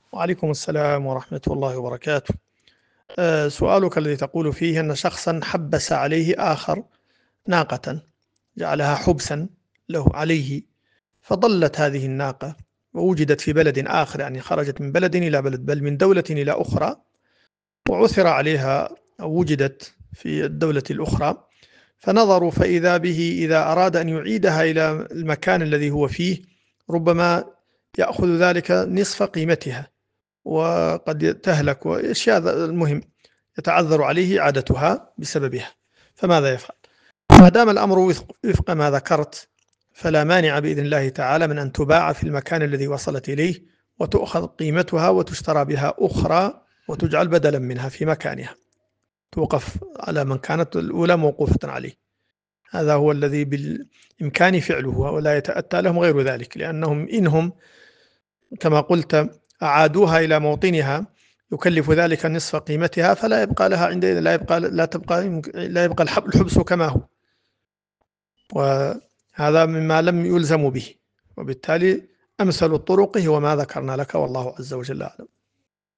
وعليكم السلام ورحمة الله وبركاته. سؤالك الذي تقول فيه أن شخصا حبس عليه آخر ناقة، جعلها حبسا له عليه، فضلت هذه الناقة ووجدت في بلد آخر، يعني خرجت من بلد إلى بلد، بل من دولة إلى أخرى، وعثر عليها أو وجدت في الدولة الأخرى، فنظروا فإذا به إذا أراد أن يعيدها إلى المكان الذي هو فيه ربما يأخذ ذلك نصف قيمتها، وقد تهلك وأشياء، المهم يتعذر عليه إعادتها بسببها، فماذا يفعل؟ ما دام الأمر وفق ما ذكرت، فلا مانع بإذن الله تعالى من أن تباع في المكان الذي وصلت إليه، وتؤخذ قيمتها وتشترى بها أخرى، وتجعل بدلا منها في مكانها، توقف على من كانت الأولى موقوفة عليه. هذا هو الذي بالإمكان فعله، ولا يتأتى لهم غير ذلك، لأنهم إنهم كما قلت أعادوها إلى موطنها يكلف ذلك نصف قيمتها، فلا يبقى لها عندئذ، لا يبقى الحبس كما هو، وهذا مما لم يلزموا به، وبالتالي أمثل الطرق هو ما ذكرنا لك، والله عز وجل أعلم.